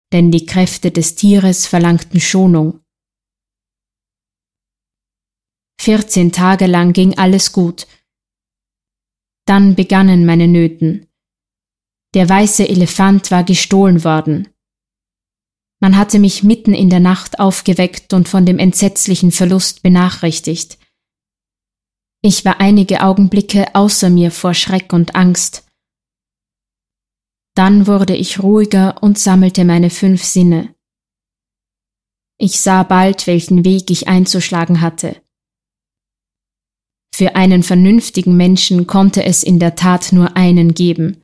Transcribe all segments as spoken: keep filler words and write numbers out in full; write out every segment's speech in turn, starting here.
denn die Kräfte des Tieres verlangten Schonung. Vierzehn Tage lang ging alles gut. Dann begannen meine Nöten. Der weiße Elefant war gestohlen worden. Man hatte mich mitten in der Nacht aufgeweckt und von dem entsetzlichen Verlust benachrichtigt. Ich war einige Augenblicke außer mir vor Schreck und Angst. Dann wurde ich ruhiger und sammelte meine fünf Sinne. Ich sah bald, welchen Weg ich einzuschlagen hatte. Für einen vernünftigen Menschen konnte es in der Tat nur einen geben.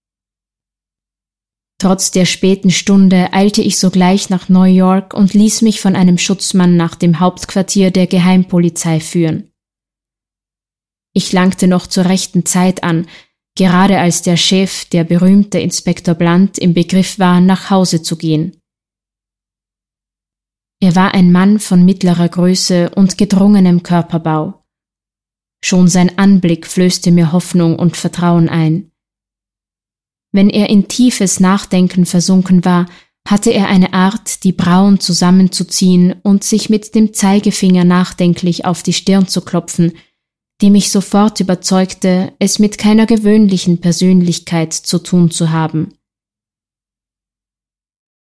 Trotz der späten Stunde eilte ich sogleich nach New York und ließ mich von einem Schutzmann nach dem Hauptquartier der Geheimpolizei führen. Ich langte noch zur rechten Zeit an, gerade als der Chef, der berühmte Inspektor Blunt, im Begriff war, nach Hause zu gehen. Er war ein Mann von mittlerer Größe und gedrungenem Körperbau. Schon sein Anblick flößte mir Hoffnung und Vertrauen ein. Wenn er in tiefes Nachdenken versunken war, hatte er eine Art, die Brauen zusammenzuziehen und sich mit dem Zeigefinger nachdenklich auf die Stirn zu klopfen, die mich sofort überzeugte, es mit keiner gewöhnlichen Persönlichkeit zu tun zu haben.